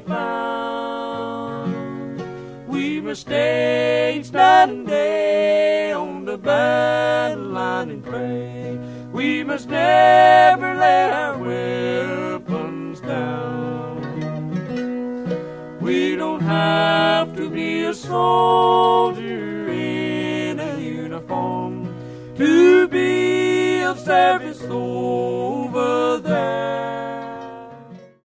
found. We must stay each night and day on the battle line and pray. We must never lay our weapons down. We don't have to be a soldier in a uniform to be of service